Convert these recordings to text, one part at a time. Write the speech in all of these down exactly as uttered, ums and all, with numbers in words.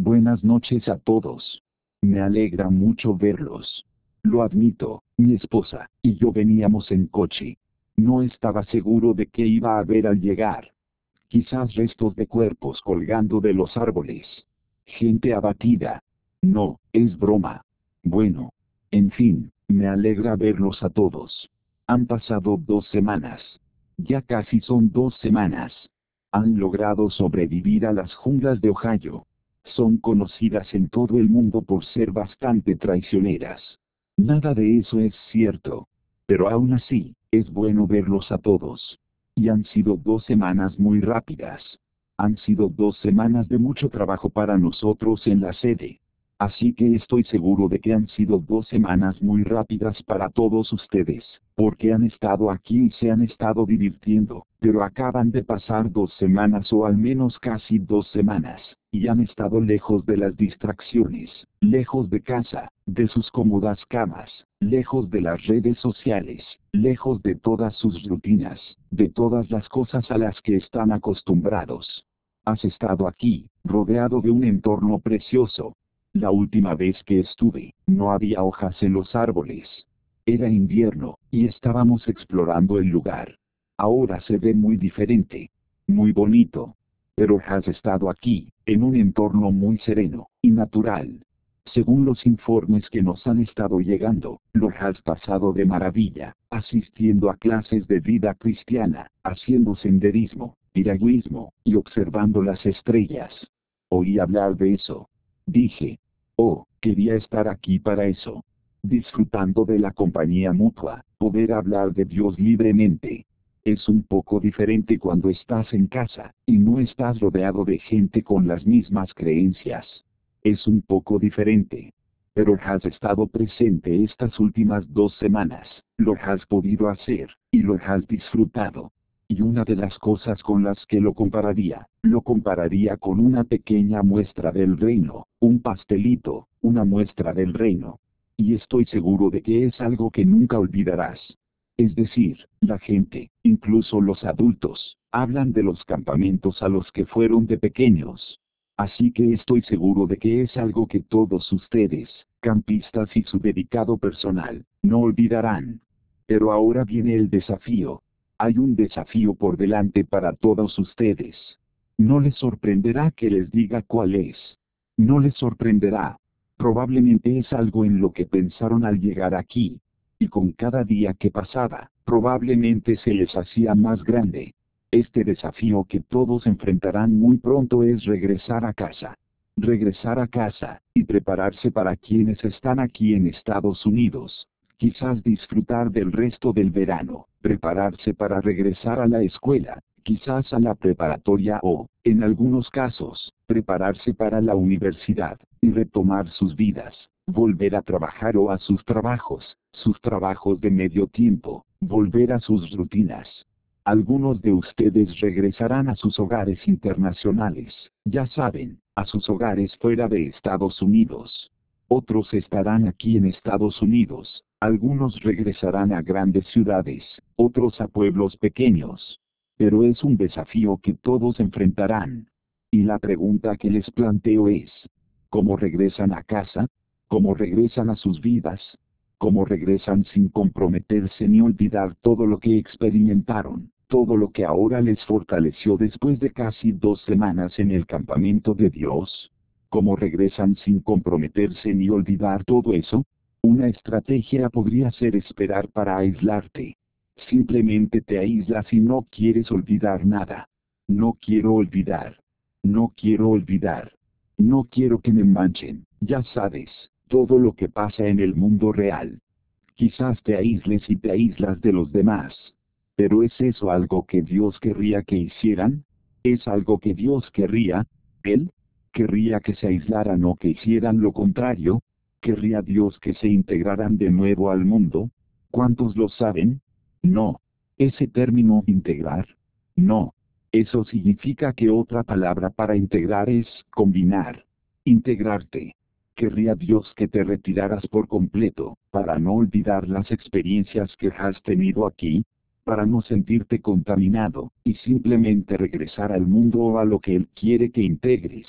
Buenas noches a todos. Me alegra mucho verlos. Lo admito, mi esposa y yo veníamos en coche. No estaba seguro de qué iba a ver al llegar. Quizás restos de cuerpos colgando de los árboles. Gente abatida. No, es broma. Bueno. En fin, me alegra verlos a todos. Han pasado dos semanas. Ya casi son dos semanas. Han logrado sobrevivir a las junglas de Ohio. Son conocidas en todo el mundo por ser bastante traicioneras. Nada de eso es cierto. Pero aún así, es bueno verlos a todos. Y han sido dos semanas muy rápidas. Han sido dos semanas de mucho trabajo para nosotros en la sede. Así que estoy seguro de que han sido dos semanas muy rápidas para todos ustedes, porque han estado aquí y se han estado divirtiendo, pero acaban de pasar dos semanas o al menos casi dos semanas, y han estado lejos de las distracciones, lejos de casa, de sus cómodas camas, lejos de las redes sociales, lejos de todas sus rutinas, de todas las cosas a las que están acostumbrados. Has estado aquí, rodeado de un entorno precioso. La última vez que estuve, no había hojas en los árboles. Era invierno, y estábamos explorando el lugar. Ahora se ve muy diferente. Muy bonito. Pero has estado aquí, en un entorno muy sereno, y natural. Según los informes que nos han estado llegando, lo has pasado de maravilla, asistiendo a clases de vida cristiana, haciendo senderismo, piragüismo, y observando las estrellas. Oí hablar de eso. Dije, oh, quería estar aquí para eso. Disfrutando de la compañía mutua, poder hablar de Dios libremente. Es un poco diferente cuando estás en casa, y no estás rodeado de gente con las mismas creencias. Es un poco diferente. Pero has estado presente estas últimas dos semanas, lo has podido hacer, y lo has disfrutado. Y una de las cosas con las que lo compararía, lo compararía con una pequeña muestra del reino, un pastelito, una muestra del reino. Y estoy seguro de que es algo que nunca olvidarás. Es decir, la gente, incluso los adultos, hablan de los campamentos a los que fueron de pequeños. Así que estoy seguro de que es algo que todos ustedes, campistas y su dedicado personal, no olvidarán. Pero ahora viene el desafío. Hay un desafío por delante para todos ustedes. No les sorprenderá que les diga cuál es. No les sorprenderá. Probablemente es algo en lo que pensaron al llegar aquí. Y con cada día que pasaba, probablemente se les hacía más grande. Este desafío que todos enfrentarán muy pronto es regresar a casa. Regresar a casa, y prepararse para quienes están aquí en Estados Unidos. Quizás disfrutar del resto del verano, prepararse para regresar a la escuela, quizás a la preparatoria o, en algunos casos, prepararse para la universidad, y retomar sus vidas, volver a trabajar o a sus trabajos, sus trabajos de medio tiempo, volver a sus rutinas. Algunos de ustedes regresarán a sus hogares internacionales, ya saben, a sus hogares fuera de Estados Unidos. Otros estarán aquí en Estados Unidos, algunos regresarán a grandes ciudades, otros a pueblos pequeños. Pero es un desafío que todos enfrentarán. Y la pregunta que les planteo es, ¿cómo regresan a casa? ¿Cómo regresan a sus vidas? ¿Cómo regresan sin comprometerse ni olvidar todo lo que experimentaron, todo lo que ahora les fortaleció después de casi dos semanas en el campamento de Dios? ¿Cómo regresan sin comprometerse ni olvidar todo eso? Una estrategia podría ser esperar para aislarte. Simplemente te aíslas y no quieres olvidar nada. No quiero olvidar. No quiero olvidar. No quiero que me manchen, ya sabes, todo lo que pasa en el mundo real. Quizás te aísles y te aíslas de los demás. Pero ¿es eso algo que Dios querría que hicieran? ¿Es algo que Dios querría? ¿Él? ¿Querría que se aislaran o que hicieran lo contrario? ¿Querría Dios que se integraran de nuevo al mundo? ¿Cuántos lo saben? No. ¿Ese término integrar? No. Eso significa que otra palabra para integrar es combinar. Integrarte. Querría Dios que te retiraras por completo, para no olvidar las experiencias que has tenido aquí, para no sentirte contaminado, y simplemente regresar al mundo o a lo que Él quiere que integres.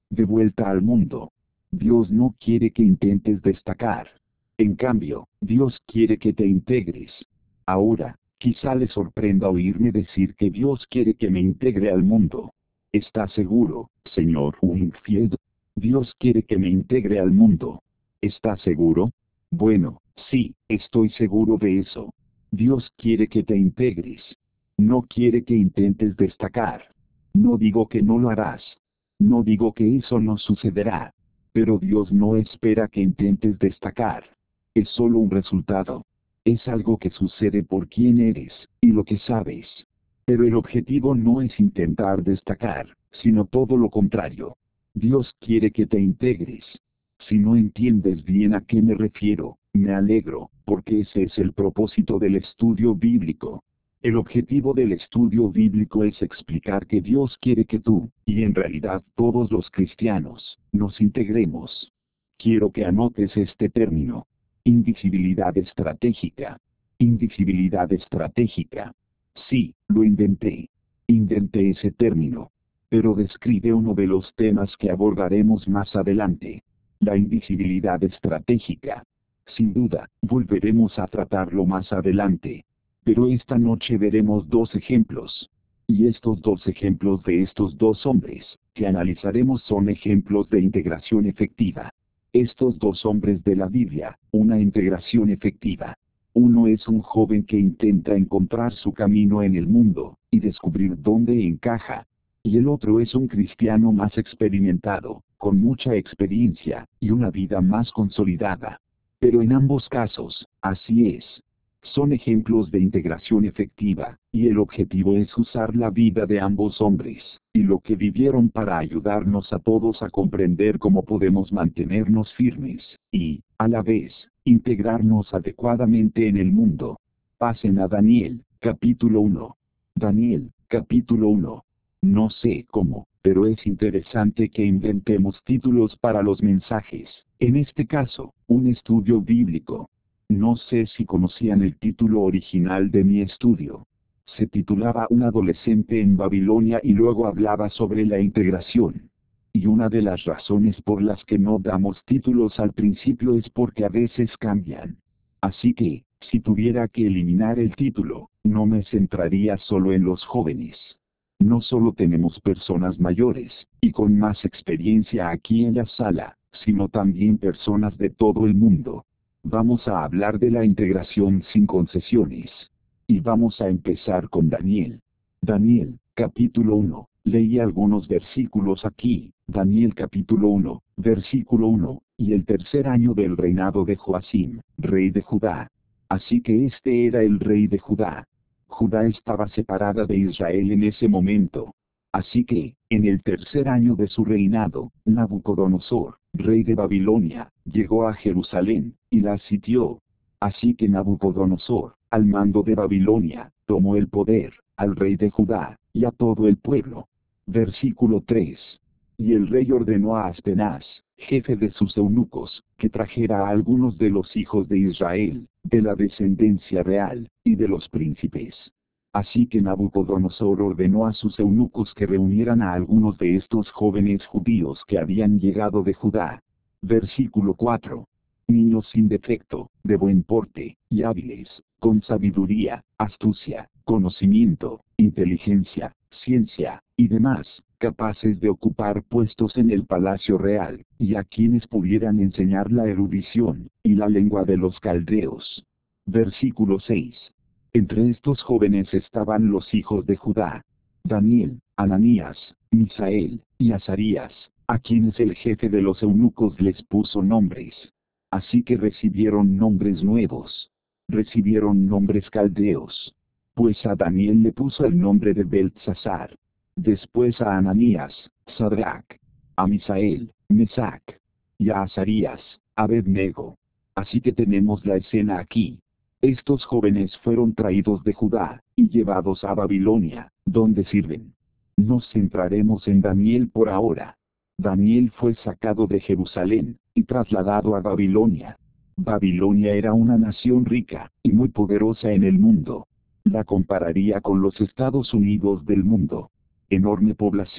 De vuelta al mundo. Dios no quiere que intentes destacar. En cambio, Dios quiere que te integres. Ahora, quizá le sorprenda oírme decir que Dios quiere que me integre al mundo. ¿Está seguro, señor Wingfield? Dios quiere que me integre al mundo. ¿Está seguro? Bueno, sí, estoy seguro de eso. Dios quiere que te integres. No quiere que intentes destacar. No digo que no lo harás. No digo que eso no sucederá. Pero Dios no espera que intentes destacar. Es solo un resultado. Es algo que sucede por quién eres, y lo que sabes. Pero el objetivo no es intentar destacar, sino todo lo contrario. Dios quiere que te integres. Si no entiendes bien a qué me refiero, me alegro, porque ese es el propósito del estudio bíblico. El objetivo del estudio bíblico es explicar que Dios quiere que tú, y en realidad todos los cristianos, nos integremos. Quiero que anotes este término. Invisibilidad estratégica. Invisibilidad estratégica. Sí, lo inventé. Inventé ese término. Pero describe uno de los temas que abordaremos más adelante. La invisibilidad estratégica. Sin duda, volveremos a tratarlo más adelante. Pero esta noche veremos dos ejemplos. Y estos dos ejemplos de estos dos hombres, que analizaremos son ejemplos de integración efectiva. Estos dos hombres de la Biblia, una integración efectiva. Uno es un joven que intenta encontrar su camino en el mundo, y descubrir dónde encaja. Y el otro es un cristiano más experimentado, con mucha experiencia, y una vida más consolidada. Pero en ambos casos, así es. Son ejemplos de integración efectiva, y el objetivo es usar la vida de ambos hombres, y lo que vivieron para ayudarnos a todos a comprender cómo podemos mantenernos firmes, y, a la vez, integrarnos adecuadamente en el mundo. Pasen a Daniel, capítulo uno. Daniel, capítulo uno. No sé cómo, pero es interesante que inventemos títulos para los mensajes, en este caso, un estudio bíblico. No sé si conocían el título original de mi estudio. Se titulaba Un adolescente en Babilonia y luego hablaba sobre la integración. Y una de las razones por las que no damos títulos al principio es porque a veces cambian. Así que, si tuviera que eliminar el título, no me centraría solo en los jóvenes. No solo tenemos personas mayores, y con más experiencia aquí en la sala, sino también personas de todo el mundo. Vamos a hablar de la integración sin concesiones. Y vamos a empezar con Daniel. Daniel, capítulo uno. Leí algunos versículos aquí. Daniel capítulo uno, versículo uno. Y el tercer año del reinado de Joacim, rey de Judá. Así que este era el rey de Judá. Judá estaba separada de Israel en ese momento. Así que, en el tercer año de su reinado, Nabucodonosor, rey de Babilonia, llegó a Jerusalén, y la sitió. Así que Nabucodonosor, al mando de Babilonia, tomó el poder, al rey de Judá, y a todo el pueblo. Versículo tres. Y el rey ordenó a Aspenaz, jefe de sus eunucos, que trajera a algunos de los hijos de Israel, de la descendencia real, y de los príncipes. Así que Nabucodonosor ordenó a sus eunucos que reunieran a algunos de estos jóvenes judíos que habían llegado de Judá. Versículo cuatro. Niños sin defecto, de buen porte, y hábiles, con sabiduría, astucia, conocimiento, inteligencia, ciencia, y demás, capaces de ocupar puestos en el palacio real, y a quienes pudieran enseñar la erudición, y la lengua de los caldeos. Versículo seis. Entre estos jóvenes estaban los hijos de Judá: Daniel, Ananías, Misael, y Azarías, a quienes el jefe de los eunucos les puso nombres. Así que recibieron nombres nuevos. Recibieron nombres caldeos. Pues a Daniel le puso el nombre de Beltsasar. Después a Ananías, Sadrach. A Misael, Mesac. Y a Azarías, Abed-nego. Así que tenemos la escena aquí. Estos jóvenes fueron traídos de Judá, y llevados a Babilonia, donde sirven. Nos centraremos en Daniel por ahora. Daniel fue sacado de Jerusalén, y trasladado a Babilonia. Babilonia era una nación rica, y muy poderosa en el mundo. La compararía con los Estados Unidos del mundo. Enorme población,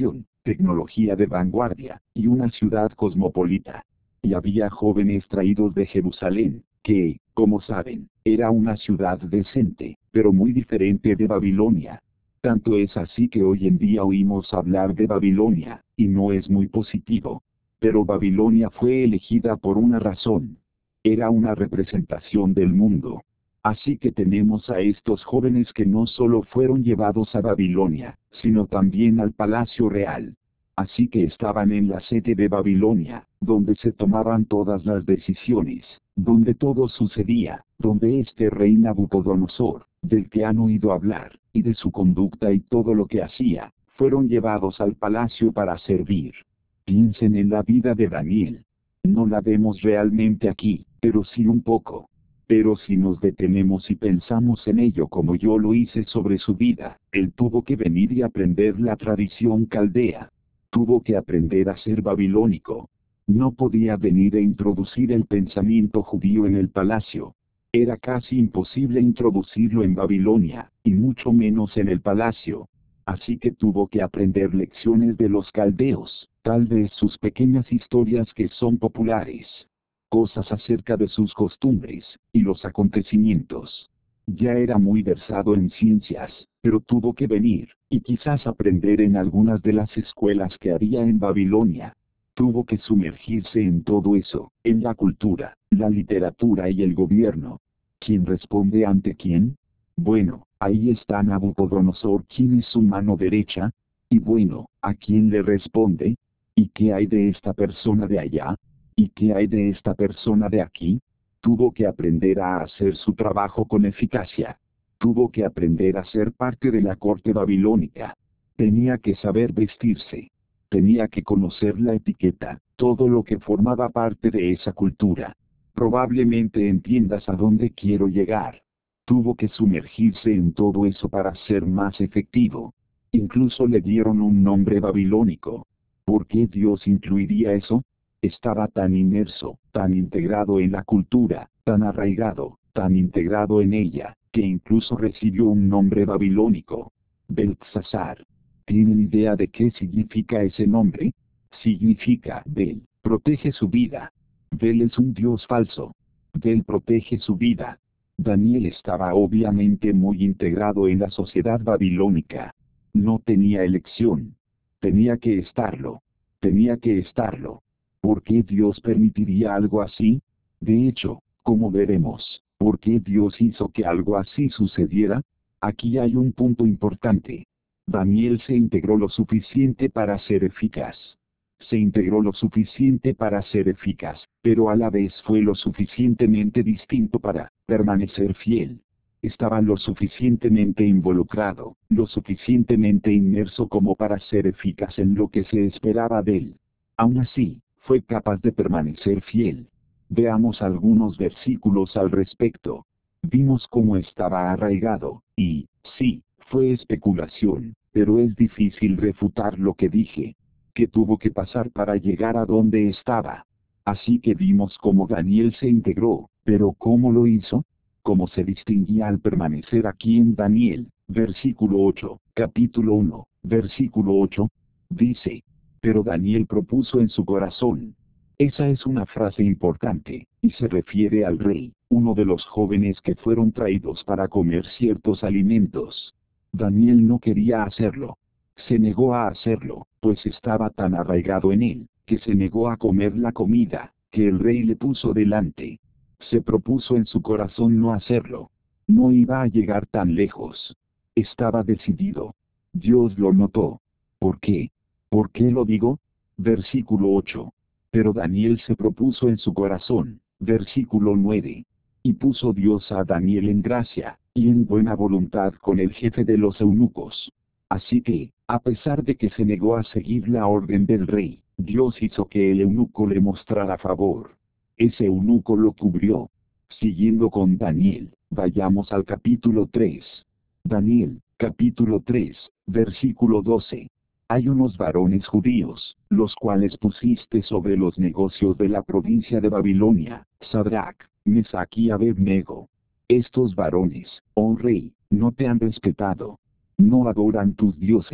tecnología de vanguardia, y una ciudad cosmopolita. Y había jóvenes traídos de Jerusalén, que, como saben, era una ciudad decente, pero muy diferente de Babilonia. Tanto es así que hoy en día oímos hablar de Babilonia, y no es muy positivo. Pero Babilonia fue elegida por una razón. Era una representación del mundo. Así que tenemos a estos jóvenes que no solo fueron llevados a Babilonia, sino también al palacio real. Así que estaban en la sede de Babilonia, donde se tomaban todas las decisiones, donde todo sucedía, donde este rey Nabucodonosor, del que han oído hablar, y de su conducta y todo lo que hacía, fueron llevados al palacio para servir. Piensen en la vida de Daniel. No la vemos realmente aquí, pero sí un poco. Pero si nos detenemos y pensamos en ello como yo lo hice sobre su vida, él tuvo que venir y aprender la tradición caldea. Tuvo que aprender a ser babilónico. No podía venir e introducir el pensamiento judío en el palacio. Era casi imposible introducirlo en Babilonia, y mucho menos en el palacio. Así que tuvo que aprender lecciones de los caldeos, tal vez sus pequeñas historias que son populares. Cosas acerca de sus costumbres, y los acontecimientos. Ya era muy versado en ciencias, pero tuvo que venir, y quizás aprender en algunas de las escuelas que había en Babilonia. Tuvo que sumergirse en todo eso, en la cultura, la literatura y el gobierno. ¿Quién responde ante quién? Bueno, ahí está Nabucodonosor, quien es su mano derecha. Y bueno, ¿a quién le responde? ¿Y qué hay de esta persona de allá? ¿Y qué hay de esta persona de aquí? Tuvo que aprender a hacer su trabajo con eficacia. Tuvo que aprender a ser parte de la corte babilónica. Tenía que saber vestirse. Tenía que conocer la etiqueta, todo lo que formaba parte de esa cultura. Probablemente entiendas a dónde quiero llegar. Tuvo que sumergirse en todo eso para ser más efectivo. Incluso le dieron un nombre babilónico. ¿Por qué Dios incluiría eso? Estaba tan inmerso, tan integrado en la cultura, tan arraigado, tan integrado en ella, que incluso recibió un nombre babilónico. Beltsasar. ¿Tienen idea de qué significa ese nombre? Significa, Bel, protege su vida. Bel es un dios falso. Bel protege su vida. Daniel estaba obviamente muy integrado en la sociedad babilónica. No tenía elección. Tenía que estarlo. Tenía que estarlo. ¿Por qué Dios permitiría algo así? De hecho, como veremos, ¿por qué Dios hizo que algo así sucediera? Aquí hay un punto importante. Daniel se integró lo suficiente para ser eficaz. Se integró lo suficiente para ser eficaz, pero a la vez fue lo suficientemente distinto para permanecer fiel. Estaba lo suficientemente involucrado, lo suficientemente inmerso como para ser eficaz en lo que se esperaba de él. Aún así, fue capaz de permanecer fiel. Veamos algunos versículos al respecto. Vimos cómo estaba arraigado, y, sí, fue especulación, pero es difícil refutar lo que dije. Que tuvo que pasar para llegar a donde estaba. Así que vimos cómo Daniel se integró, pero ¿cómo lo hizo? ¿Cómo se distinguía al permanecer aquí en Daniel? Versículo ocho, capítulo uno, versículo ocho, dice. Pero Daniel propuso en su corazón. Esa es una frase importante, y se refiere al rey, uno de los jóvenes que fueron traídos para comer ciertos alimentos. Daniel no quería hacerlo. Se negó a hacerlo, pues estaba tan arraigado en él, que se negó a comer la comida, que el rey le puso delante. Se propuso en su corazón no hacerlo. No iba a llegar tan lejos. Estaba decidido. Dios lo notó. ¿Por qué? ¿Por qué lo digo? Versículo ocho. Pero Daniel se propuso en su corazón. Versículo nueve. Y puso Dios a Daniel en gracia, y en buena voluntad con el jefe de los eunucos. Así que, a pesar de que se negó a seguir la orden del rey, Dios hizo que el eunuco le mostrara favor. Ese eunuco lo cubrió. Siguiendo con Daniel, vayamos al capítulo tres. Daniel, capítulo tres, versículo doce. Hay unos varones judíos, los cuales pusiste sobre los negocios de la provincia de Babilonia, Sadrach, Mesach y Abed-nego. Estos varones, oh rey, no te han respetado. No adoran tus dioses,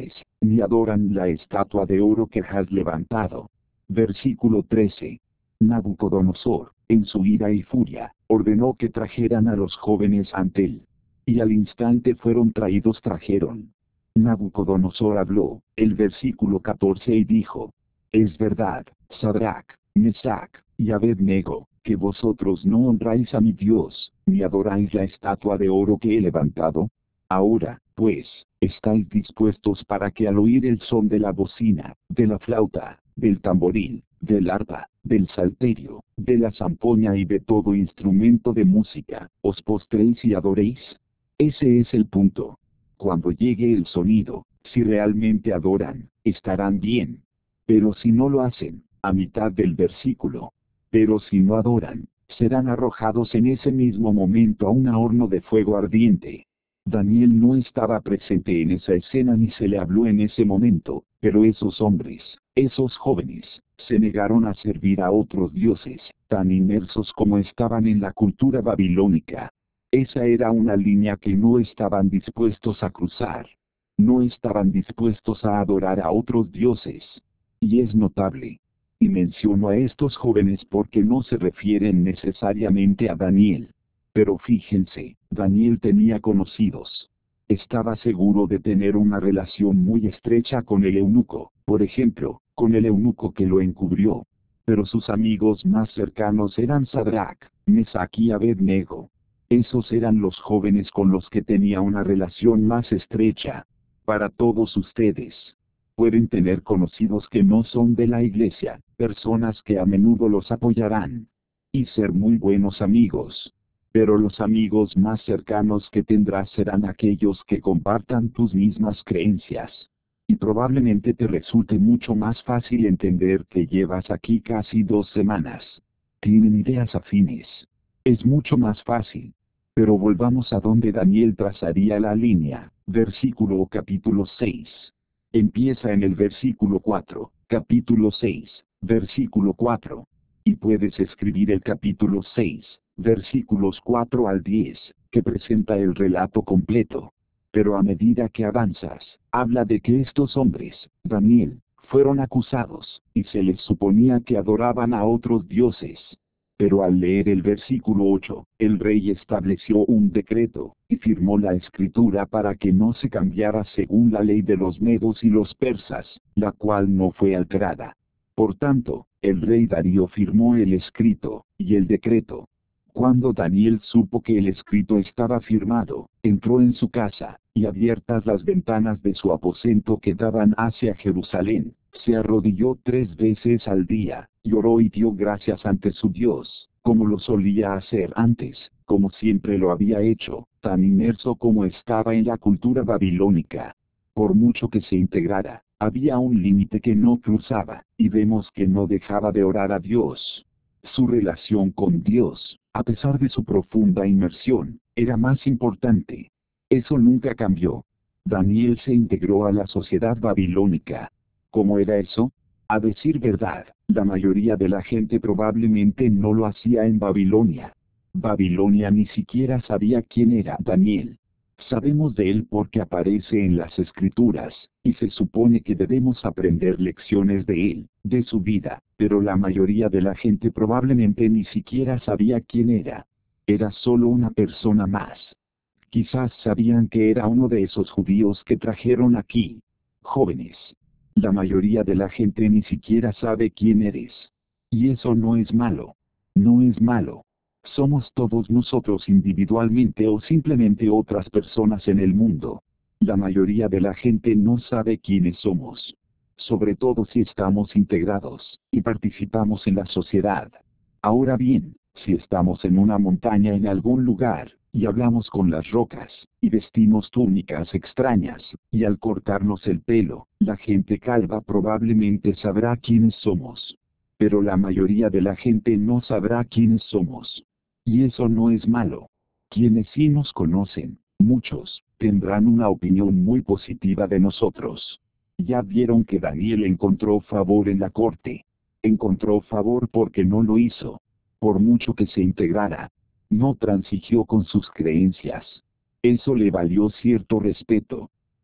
ni adoran la estatua de oro que has levantado. Versículo trece. Nabucodonosor, en su ira y furia, ordenó que trajeran a los jóvenes ante él. Y al instante fueron traídos trajeron. Nabucodonosor habló, el versículo catorce y dijo: Es verdad, Sadrach, Mesach, y Abed-nego, que vosotros no honráis a mi Dios, ni adoráis la estatua de oro que he levantado. Ahora, pues, estáis dispuestos para que al oír el son de la bocina, de la flauta, del tamboril, del arpa, del salterio, de la zampoña y de todo instrumento de música, os postréis y adoréis. Ese es el punto. Cuando llegue el sonido, si realmente adoran, estarán bien. Pero si no lo hacen, a mitad del versículo. Pero si no adoran, serán arrojados en ese mismo momento a un horno de fuego ardiente. Daniel no estaba presente en esa escena ni se le habló en ese momento, pero esos hombres, esos jóvenes, se negaron a servir a otros dioses, tan inmersos como estaban en la cultura babilónica. Esa era una línea que no estaban dispuestos a cruzar. No estaban dispuestos a adorar a otros dioses. Y es notable. Y menciono a estos jóvenes porque no se refieren necesariamente a Daniel. Pero fíjense, Daniel tenía conocidos. Estaba seguro de tener una relación muy estrecha con el eunuco, por ejemplo, con el eunuco que lo encubrió. Pero sus amigos más cercanos eran Sadrach, Mesach y Abed-nego. Esos eran los jóvenes con los que tenía una relación más estrecha. Para todos ustedes. Pueden tener conocidos que no son de la iglesia, personas que a menudo los apoyarán. Y ser muy buenos amigos. Pero los amigos más cercanos que tendrás serán aquellos que compartan tus mismas creencias. Y probablemente te resulte mucho más fácil entender que llevas aquí casi dos semanas. Tienen ideas afines. Es mucho más fácil. Pero volvamos a donde Daniel trazaría la línea, versículo o capítulo seis. Empieza en el versículo cuatro, capítulo seis, versículo cuatro. Y puedes escribir el capítulo seis, versículos cuatro al diez, que presenta el relato completo. Pero a medida que avanzas, habla de que estos hombres, Daniel, fueron acusados, y se les suponía que adoraban a otros dioses. Pero al leer el versículo ocho, el rey estableció un decreto, y firmó la escritura para que no se cambiara según la ley de los medos y los persas, la cual no fue alterada. Por tanto, el rey Darío firmó el escrito, y el decreto. Cuando Daniel supo que el escrito estaba firmado, entró en su casa, y abiertas las ventanas de su aposento que daban hacia Jerusalén, se arrodilló tres veces al día, y oró y dio gracias ante su Dios, como lo solía hacer antes, como siempre lo había hecho, tan inmerso como estaba en la cultura babilónica. Por mucho que se integrara, había un límite que no cruzaba, y vemos que no dejaba de orar a Dios. Su relación con Dios, a pesar de su profunda inmersión, era más importante. Eso nunca cambió. Daniel se integró a la sociedad babilónica. ¿Cómo era eso? A decir verdad, la mayoría de la gente probablemente no lo hacía en Babilonia. Babilonia ni siquiera sabía quién era Daniel. Sabemos de él porque aparece en las escrituras, y se supone que debemos aprender lecciones de él, de su vida, pero la mayoría de la gente probablemente ni siquiera sabía quién era. Era solo una persona más. Quizás sabían que era uno de esos judíos que trajeron aquí. Jóvenes. La mayoría de la gente ni siquiera sabe quién eres. Y eso no es malo. No es malo. Somos todos nosotros individualmente o simplemente otras personas en el mundo. La mayoría de la gente no sabe quiénes somos. Sobre todo si estamos integrados, y participamos en la sociedad. Ahora bien, si estamos en una montaña en algún lugar, y hablamos con las rocas, y vestimos túnicas extrañas, y al cortarnos el pelo, la gente calva probablemente sabrá quiénes somos. Pero la mayoría de la gente no sabrá quiénes somos. Y eso no es malo. Quienes sí nos conocen, muchos, tendrán una opinión muy positiva de nosotros. Ya vieron que Daniel encontró favor en la corte. Encontró favor porque no lo hizo. Por mucho que se integrara. No transigió con sus creencias. Eso le valió cierto respeto.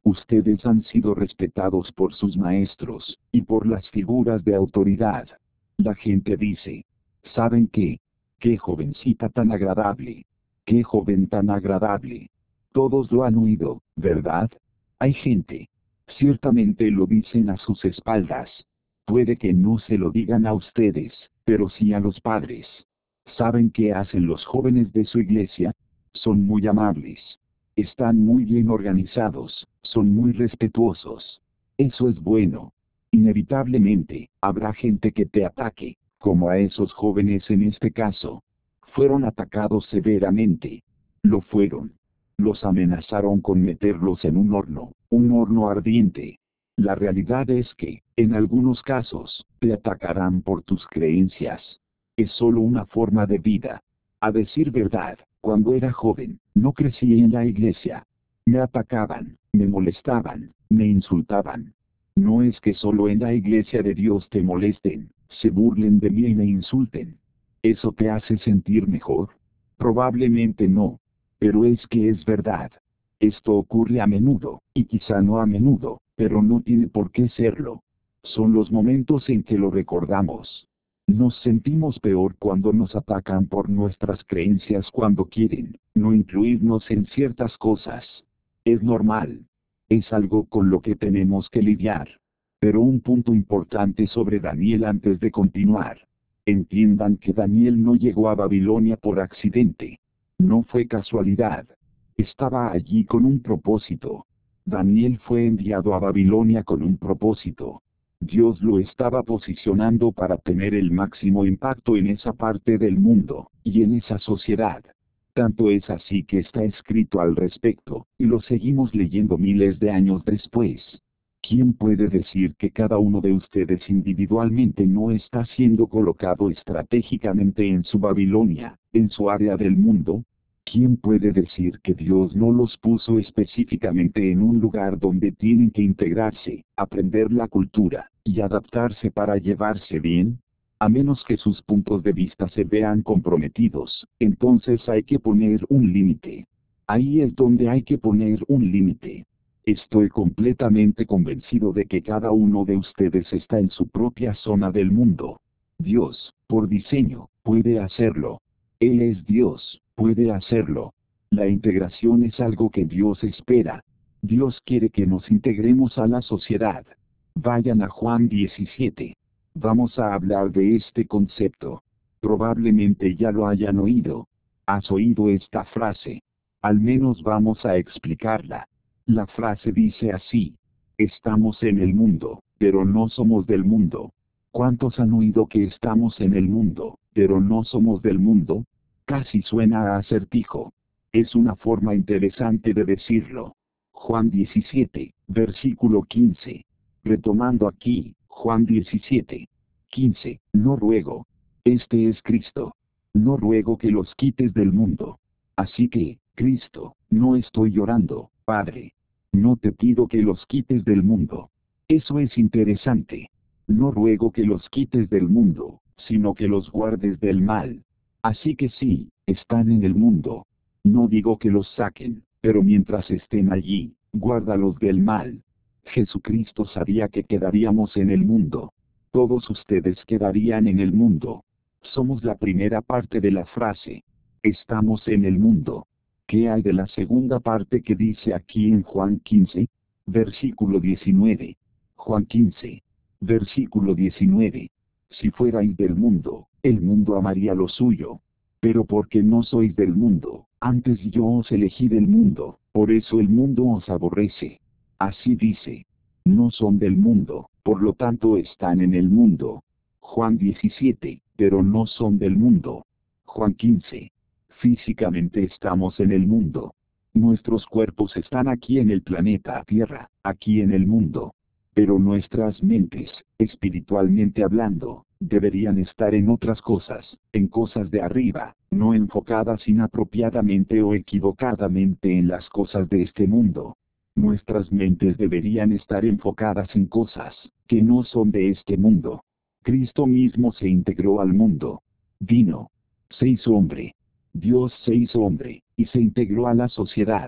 Ustedes han sido respetados por sus maestros, y por las figuras de autoridad. La gente dice, ¿saben qué? ¡Qué jovencita tan agradable! ¡Qué joven tan agradable! Todos lo han oído, ¿verdad? Hay gente. Ciertamente lo dicen a sus espaldas. Puede que no se lo digan a ustedes, pero sí a los padres. ¿Saben qué hacen los jóvenes de su iglesia? Son muy amables. Están muy bien organizados, son muy respetuosos. Eso es bueno. Inevitablemente, habrá gente que te ataque, como a esos jóvenes en este caso. Fueron atacados severamente. Lo fueron. Los amenazaron con meterlos en un horno, un horno ardiente. La realidad es que, en algunos casos, te atacarán por tus creencias. Es solo una forma de vida. A decir verdad, cuando era joven, no crecí en la iglesia. Me atacaban, me molestaban, me insultaban. No es que solo en la iglesia de Dios te molesten, se burlen de mí y me insulten. ¿Eso te hace sentir mejor? Probablemente no. Pero es que es verdad. Esto ocurre a menudo, y quizá no a menudo, pero no tiene por qué serlo. Son los momentos en que lo recordamos. Nos sentimos peor cuando nos atacan por nuestras creencias cuando quieren no incluirnos en ciertas cosas. Es normal. Es algo con lo que tenemos que lidiar. Pero un punto importante sobre Daniel antes de continuar. Entiendan que Daniel no llegó a Babilonia por accidente. No fue casualidad. Estaba allí con un propósito. Daniel fue enviado a Babilonia con un propósito. Dios lo estaba posicionando para tener el máximo impacto en esa parte del mundo, y en esa sociedad. Tanto es así que está escrito al respecto, y lo seguimos leyendo miles de años después. ¿Quién puede decir que cada uno de ustedes individualmente no está siendo colocado estratégicamente en su Babilonia, en su área del mundo? ¿Quién puede decir que Dios no los puso específicamente en un lugar donde tienen que integrarse, aprender la cultura, y adaptarse para llevarse bien? A menos que sus puntos de vista se vean comprometidos, entonces hay que poner un límite. Ahí es donde hay que poner un límite. Estoy completamente convencido de que cada uno de ustedes está en su propia zona del mundo. Dios, por diseño, puede hacerlo. Él es Dios, puede hacerlo. La integración es algo que Dios espera. Dios quiere que nos integremos a la sociedad. Vayan a Juan diecisiete. Vamos a hablar de este concepto. Probablemente ya lo hayan oído. ¿Has oído esta frase? Al menos vamos a explicarla. La frase dice así: estamos en el mundo, pero no somos del mundo. ¿Cuántos han oído que estamos en el mundo, pero no somos del mundo? Casi suena a acertijo. Es una forma interesante de decirlo. Juan diecisiete, versículo quince. Retomando aquí, Juan diecisiete, quince, no ruego. Este es Cristo. No ruego que los quites del mundo. Así que, Cristo, no estoy llorando, Padre. No te pido que los quites del mundo. Eso es interesante. No ruego que los quites del mundo, sino que los guardes del mal. Así que sí, están en el mundo. No digo que los saquen, pero mientras estén allí, guárdalos del mal. Jesucristo sabía que quedaríamos en el mundo. Todos ustedes quedarían en el mundo. Somos la primera parte de la frase. Estamos en el mundo. ¿Qué hay de la segunda parte que dice aquí en Juan quince? Versículo diecinueve. Juan quince. Versículo diecinueve. Si fuerais del mundo, el mundo amaría lo suyo. Pero porque no sois del mundo, antes yo os elegí del mundo, por eso el mundo os aborrece. Así dice. No son del mundo, por lo tanto están en el mundo. Juan diecisiete, pero no son del mundo. Juan quince. Físicamente estamos en el mundo. Nuestros cuerpos están aquí en el planeta Tierra, aquí en el mundo. Pero nuestras mentes, espiritualmente hablando, deberían estar en otras cosas, en cosas de arriba, no enfocadas inapropiadamente o equivocadamente en las cosas de este mundo. Nuestras mentes deberían estar enfocadas en cosas que no son de este mundo. Cristo mismo se integró al mundo. Vino. Se hizo hombre. Dios se hizo hombre, y se integró a la sociedad.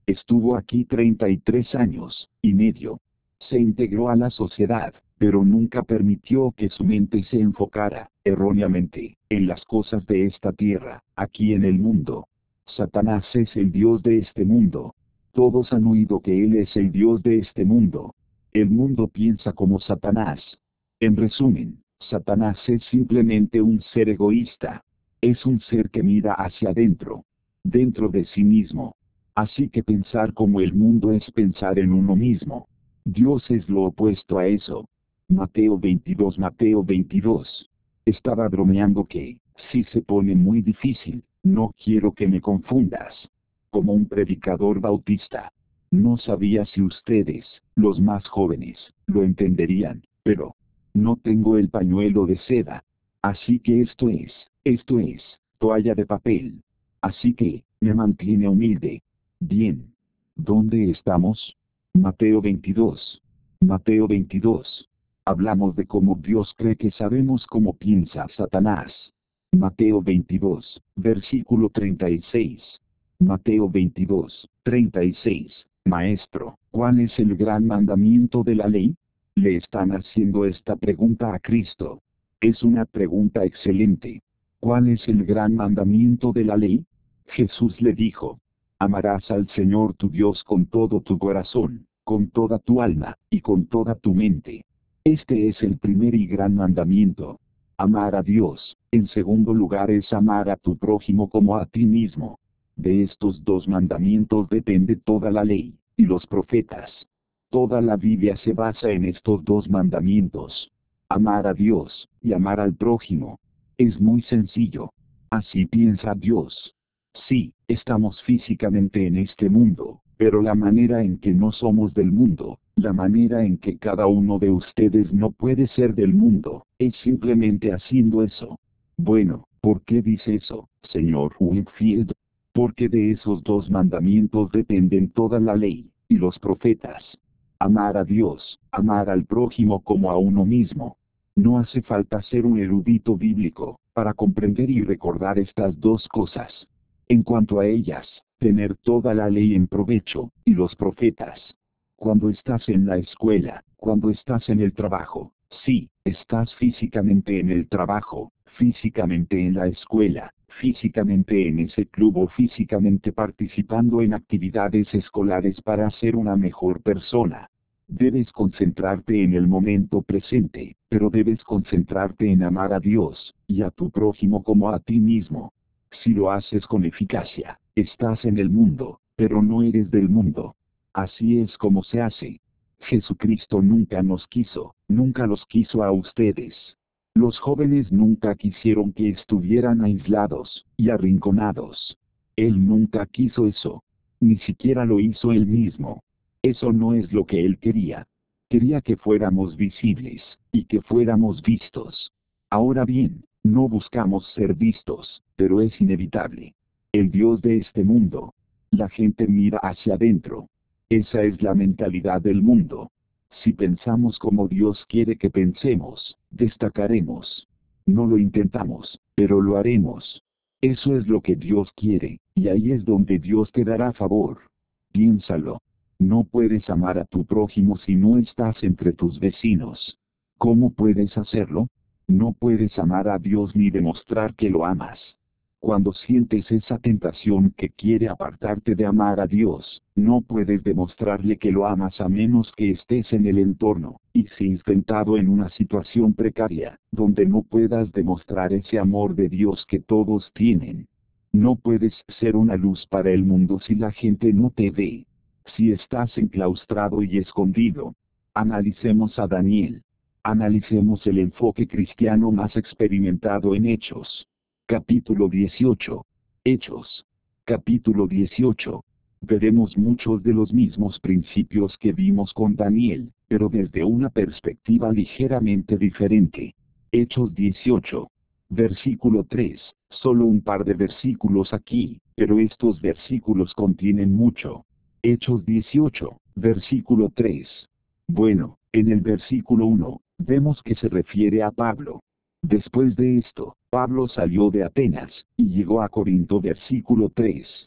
Estuvo aquí treinta y tres años y medio. Se integró a la sociedad, pero nunca permitió que su mente se enfocara, erróneamente, en las cosas de esta tierra, aquí en el mundo. Satanás es el Dios de este mundo. Todos han oído que Él es el Dios de este mundo. El mundo piensa como Satanás. En resumen, Satanás es simplemente un ser egoísta. Es un ser que mira hacia adentro, dentro de sí mismo. Así que pensar como el mundo es pensar en uno mismo. Dios es lo opuesto a eso. Mateo veintidós, Mateo veintidós. Estaba bromeando que, si se pone muy difícil, no quiero que me confundas. Como un predicador bautista. No sabía si ustedes, los más jóvenes, lo entenderían, pero no tengo el pañuelo de seda. Así que esto es, esto es, toalla de papel. Así que, me mantiene humilde. Bien. ¿Dónde estamos? Mateo veintidós. Mateo veintidós. Hablamos de cómo Dios cree que sabemos cómo piensa Satanás. Mateo veintidós, versículo treinta y seis. Mateo veintidós, treinta y seis. Maestro, ¿cuál es el gran mandamiento de la ley? Le están haciendo esta pregunta a Cristo. Es una pregunta excelente. ¿Cuál es el gran mandamiento de la ley? Jesús le dijo: amarás al Señor tu Dios con todo tu corazón, con toda tu alma, y con toda tu mente. Este es el primer y gran mandamiento. Amar a Dios. En segundo lugar es amar a tu prójimo como a ti mismo. De estos dos mandamientos depende toda la ley, y los profetas. Toda la Biblia se basa en estos dos mandamientos. Amar a Dios, y amar al prójimo. Es muy sencillo. Así piensa Dios. Sí, estamos físicamente en este mundo, pero la manera en que no somos del mundo, la manera en que cada uno de ustedes no puede ser del mundo, es simplemente haciendo eso. Bueno, ¿por qué dice eso, señor Whitfield? Porque de esos dos mandamientos dependen toda la ley, y los profetas. Amar a Dios, amar al prójimo como a uno mismo. No hace falta ser un erudito bíblico, para comprender y recordar estas dos cosas. En cuanto a ellas, tener toda la ley en provecho, y los profetas. Cuando estás en la escuela, cuando estás en el trabajo, sí, estás físicamente en el trabajo, físicamente en la escuela, físicamente en ese club o físicamente participando en actividades escolares para ser una mejor persona. Debes concentrarte en el momento presente, pero debes concentrarte en amar a Dios, y a tu prójimo como a ti mismo. Si lo haces con eficacia, estás en el mundo, pero no eres del mundo. Así es como se hace. Jesucristo nunca nos quiso, nunca los quiso a ustedes. Los jóvenes nunca quisieron que estuvieran aislados y arrinconados. Él nunca quiso eso. Ni siquiera lo hizo él mismo. Eso no es lo que él quería. Quería que fuéramos visibles, y que fuéramos vistos. Ahora bien, no buscamos ser vistos, pero es inevitable. El Dios de este mundo. La gente mira hacia adentro. Esa es la mentalidad del mundo. Si pensamos como Dios quiere que pensemos, destacaremos. No lo intentamos, pero lo haremos. Eso es lo que Dios quiere, y ahí es donde Dios te dará favor. Piénsalo. No puedes amar a tu prójimo si no estás entre tus vecinos. ¿Cómo puedes hacerlo? No puedes amar a Dios ni demostrar que lo amas. Cuando sientes esa tentación que quiere apartarte de amar a Dios, no puedes demostrarle que lo amas a menos que estés en el entorno, y si tentado en una situación precaria, donde no puedas demostrar ese amor de Dios que todos tienen. No puedes ser una luz para el mundo si la gente no te ve. Si estás enclaustrado y escondido. Analicemos a Daniel. Analicemos el enfoque cristiano más experimentado en Hechos. Capítulo dieciocho. Hechos. Capítulo dieciocho. Veremos muchos de los mismos principios que vimos con Daniel, pero desde una perspectiva ligeramente diferente. Hechos dieciocho. Versículo tres. Solo un par de versículos aquí, pero estos versículos contienen mucho. Hechos dieciocho, versículo tres. Bueno, en el versículo uno, vemos que se refiere a Pablo. Después de esto, Pablo salió de Atenas, y llegó a Corinto versículo tres.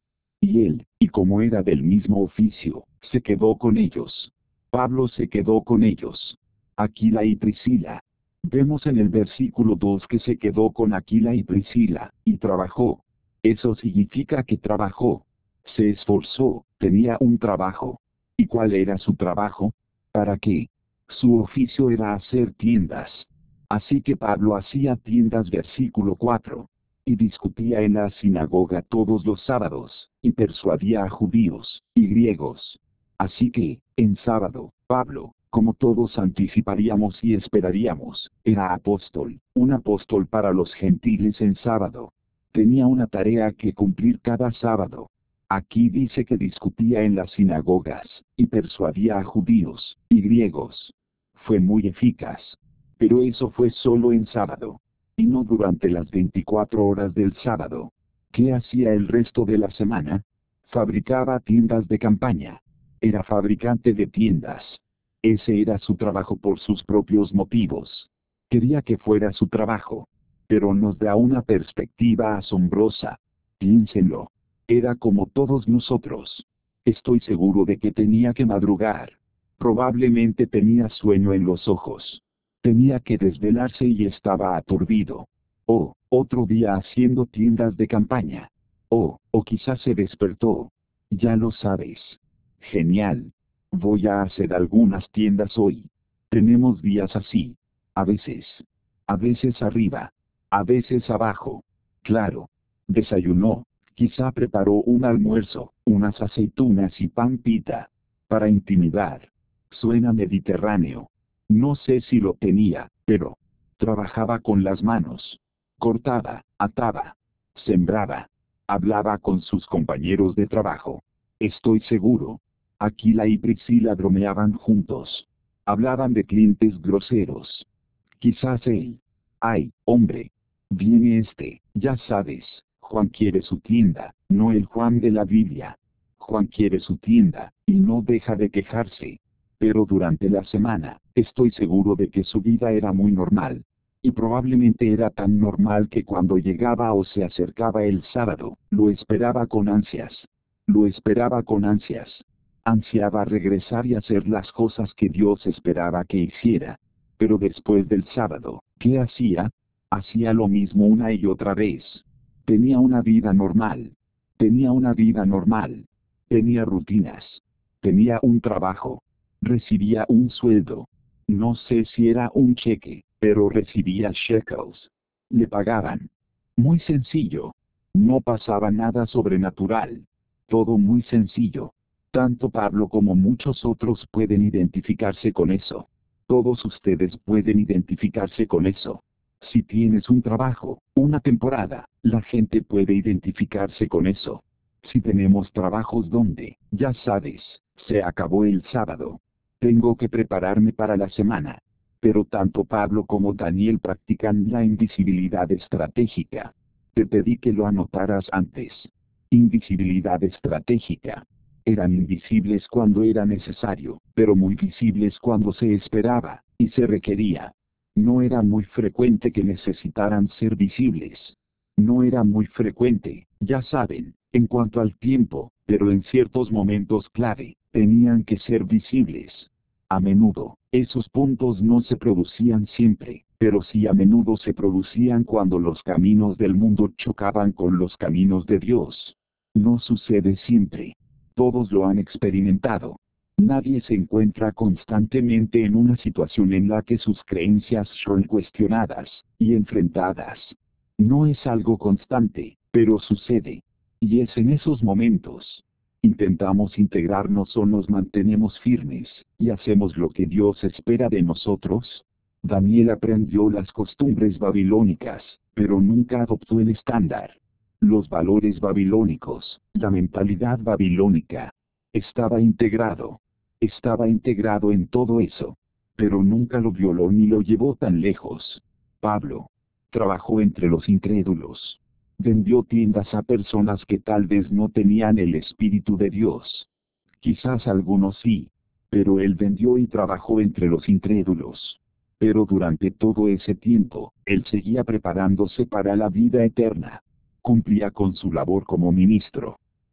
Y él, y como era del mismo oficio, se quedó con ellos. Pablo se quedó con ellos. Aquila y Priscila. Vemos en el versículo dos que se quedó con Aquila y Priscila, y trabajó. Eso significa que trabajó. Se esforzó, tenía un trabajo. ¿Y cuál era su trabajo? ¿Para qué? Su oficio era hacer tiendas. Así que Pablo hacía tiendas, versículo cuatro. Y discutía en la sinagoga todos los sábados, y persuadía a judíos y griegos. Así que, en sábado, Pablo, como todos anticiparíamos y esperaríamos, era apóstol, un apóstol para los gentiles en sábado. Tenía una tarea que cumplir cada sábado. Aquí dice que discutía en las sinagogas, y persuadía a judíos y griegos. Fue muy eficaz. Pero eso fue solo en sábado. Y no durante las veinticuatro horas del sábado. ¿Qué hacía el resto de la semana? Fabricaba tiendas de campaña. Era fabricante de tiendas. Ese era su trabajo por sus propios motivos. Quería que fuera su trabajo. Pero nos da una perspectiva asombrosa. Piénsenlo. Era como todos nosotros. Estoy seguro de que tenía que madrugar. Probablemente tenía sueño en los ojos. Tenía que desvelarse y estaba aturdido. Oh, otro día haciendo tiendas de campaña. Oh, o quizás se despertó. Ya lo sabes. Genial. Voy a hacer algunas tiendas hoy. Tenemos días así. A veces. A veces arriba. A veces abajo. Claro. Desayunó. Quizá preparó un almuerzo, unas aceitunas y pan pita. Para intimidar. Suena mediterráneo. No sé si lo tenía, pero trabajaba con las manos. Cortaba, ataba, sembraba. Hablaba con sus compañeros de trabajo. Estoy seguro. Aquila y Priscila bromeaban juntos. Hablaban de clientes groseros. Quizás él. Ay, hombre. Viene este, ya sabes, Juan quiere su tienda, no el Juan de la Biblia. Juan quiere su tienda, y no deja de quejarse. Pero durante la semana, estoy seguro de que su vida era muy normal. Y probablemente era tan normal que cuando llegaba o se acercaba el sábado, lo esperaba con ansias. Lo esperaba con ansias. Ansiaba regresar y hacer las cosas que Dios esperaba que hiciera. Pero después del sábado, ¿qué hacía? Hacía lo mismo una y otra vez. Tenía una vida normal. Tenía una vida normal. Tenía rutinas. Tenía un trabajo. Recibía un sueldo. No sé si era un cheque, pero recibía shekels. Le pagaban. Muy sencillo. No pasaba nada sobrenatural. Todo muy sencillo. Tanto Pablo como muchos otros pueden identificarse con eso. Todos ustedes pueden identificarse con eso. Si tienes un trabajo, una temporada, la gente puede identificarse con eso. Si tenemos trabajos donde, ya sabes, se acabó el sábado. Tengo que prepararme para la semana. Pero tanto Pablo como Daniel practican la invisibilidad estratégica. Te pedí que lo anotaras antes. Invisibilidad estratégica. Eran invisibles cuando era necesario, pero muy visibles cuando se esperaba, y se requería. No era muy frecuente que necesitaran ser visibles. No era muy frecuente, ya saben, en cuanto al tiempo, pero en ciertos momentos clave, tenían que ser visibles. A menudo, esos puntos no se producían siempre, pero sí a menudo se producían cuando los caminos del mundo chocaban con los caminos de Dios. No sucede siempre. Todos lo han experimentado. Nadie se encuentra constantemente en una situación en la que sus creencias son cuestionadas y enfrentadas. No es algo constante, pero sucede. Y es en esos momentos. Intentamos integrarnos o nos mantenemos firmes, y hacemos lo que Dios espera de nosotros. Daniel aprendió las costumbres babilónicas, pero nunca adoptó el estándar. Los valores babilónicos, la mentalidad babilónica. Estaba integrado. Estaba integrado en todo eso. Pero nunca lo violó ni lo llevó tan lejos. Pablo trabajó entre los incrédulos. Vendió tiendas a personas que tal vez no tenían el Espíritu de Dios. Quizás algunos sí. Pero él vendió y trabajó entre los incrédulos. Pero durante todo ese tiempo, él seguía preparándose para la vida eterna. Cumplía con su labor como ministro.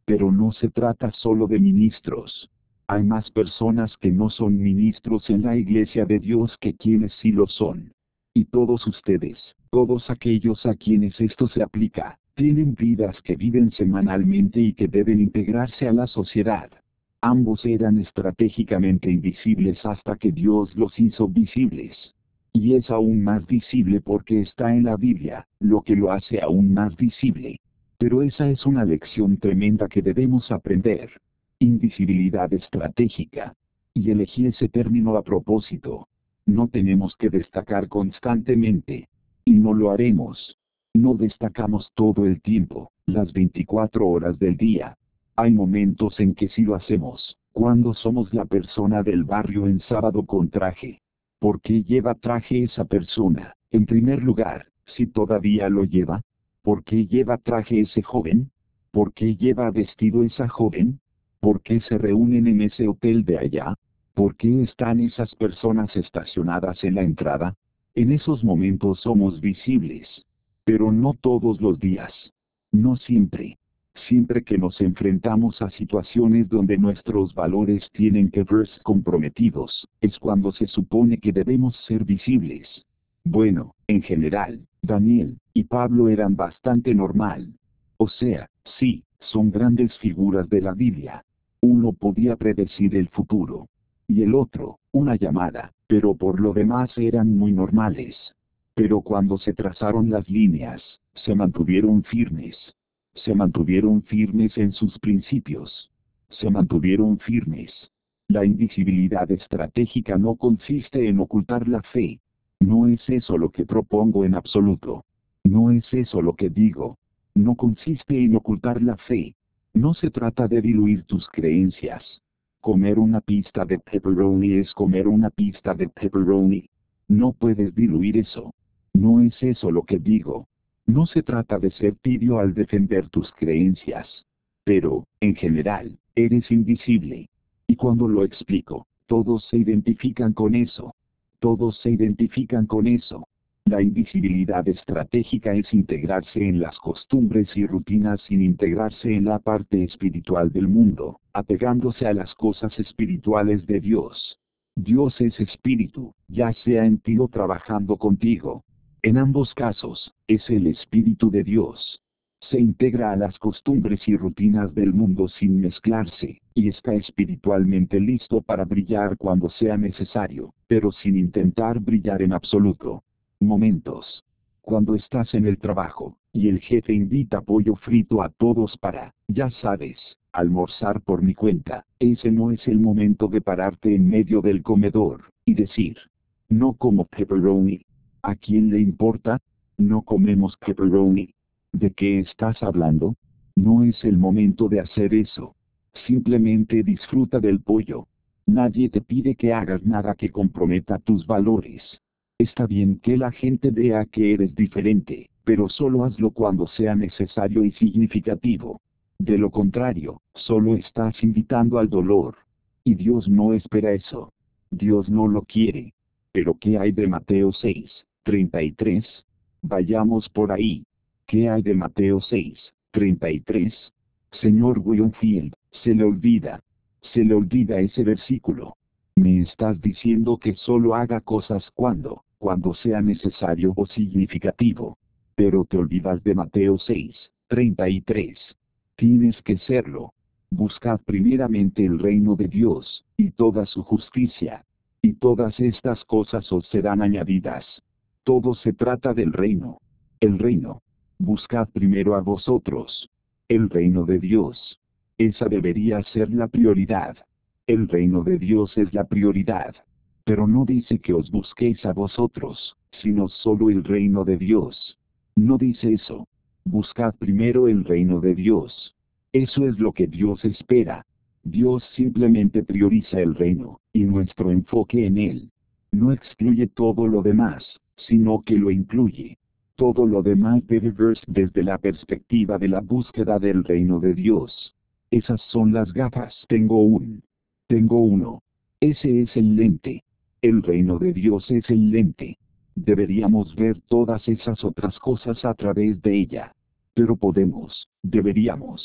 Pero no se trata solo de ministros. Hay más personas que no son ministros en la iglesia de Dios que quienes sí lo son. Y todos ustedes, todos aquellos a quienes esto se aplica, tienen vidas que viven semanalmente y que deben integrarse a la sociedad. Ambos eran estratégicamente invisibles hasta que Dios los hizo visibles. Y es aún más visible porque está en la Biblia, lo que lo hace aún más visible. Pero esa es una lección tremenda que debemos aprender. Invisibilidad estratégica. Y elegí ese término a propósito. No tenemos que destacar constantemente. Y no lo haremos. No destacamos todo el tiempo, las veinticuatro horas del día. Hay momentos en que sí lo hacemos, cuando somos la persona del barrio en sábado con traje. ¿Por qué lleva traje esa persona, en primer lugar, si todavía lo lleva? ¿Por qué lleva traje ese joven? ¿Por qué lleva vestido esa joven? ¿Por qué se reúnen en ese hotel de allá? ¿Por qué están esas personas estacionadas en la entrada? En esos momentos somos visibles. Pero no todos los días. No siempre. Siempre que nos enfrentamos a situaciones donde nuestros valores tienen que verse comprometidos, es cuando se supone que debemos ser visibles. Bueno, en general, Daniel y Pablo eran bastante normal. O sea, sí, son grandes figuras de la Biblia. Uno podía predecir el futuro. Y el otro, una llamada, pero por lo demás eran muy normales. Pero cuando se trazaron las líneas, se mantuvieron firmes. Se mantuvieron firmes en sus principios. Se mantuvieron firmes. La invisibilidad estratégica no consiste en ocultar la fe. No es eso lo que propongo en absoluto. No es eso lo que digo. No consiste en ocultar la fe. No se trata de diluir tus creencias. Comer una pista de pepperoni es comer una pista de pepperoni. No puedes diluir eso. No es eso lo que digo. No se trata de ser tibio al defender tus creencias. Pero, en general, eres invisible. Y cuando lo explico, todos se identifican con eso. Todos se identifican con eso. La invisibilidad estratégica es integrarse en las costumbres y rutinas sin integrarse en la parte espiritual del mundo, apegándose a las cosas espirituales de Dios. Dios es espíritu, ya sea en ti o trabajando contigo. En ambos casos, es el Espíritu de Dios. Se integra a las costumbres y rutinas del mundo sin mezclarse, y está espiritualmente listo para brillar cuando sea necesario, pero sin intentar brillar en absoluto. Momentos. Cuando estás en el trabajo, y el jefe invita pollo frito a todos para, ya sabes, almorzar por mi cuenta, ese no es el momento de pararte en medio del comedor, y decir, no como pepperoni. ¿A quién le importa? No comemos pepperoni. ¿De qué estás hablando? No es el momento de hacer eso. Simplemente disfruta del pollo. Nadie te pide que hagas nada que comprometa tus valores. Está bien que la gente vea que eres diferente, pero solo hazlo cuando sea necesario y significativo. De lo contrario, solo estás invitando al dolor. Y Dios no espera eso. Dios no lo quiere. Pero ¿qué hay de Mateo seis, treinta y tres? Vayamos por ahí. ¿Qué hay de Mateo seis, treinta y tres? Señor Winfield, se le olvida. Se le olvida ese versículo. Me estás diciendo que solo haga cosas cuando, cuando sea necesario o significativo. Pero te olvidas de Mateo seis, treinta y tres. Tienes que serlo. Buscad primeramente el reino de Dios, y toda su justicia. Y todas estas cosas os serán añadidas. Todo se trata del reino. El reino. Buscad primero a vosotros. El reino de Dios. Esa debería ser la prioridad. El reino de Dios es la prioridad. Pero no dice que os busquéis a vosotros, sino solo el reino de Dios. No dice eso. Buscad primero el reino de Dios. Eso es lo que Dios espera. Dios simplemente prioriza el reino, y nuestro enfoque en él. No excluye todo lo demás, sino que lo incluye. Todo lo demás debe verse desde la perspectiva de la búsqueda del reino de Dios. Esas son las gafas. Tengo un. Tengo uno. Ese es el lente. El reino de Dios es el lente. Deberíamos ver todas esas otras cosas a través de ella. Pero podemos, deberíamos.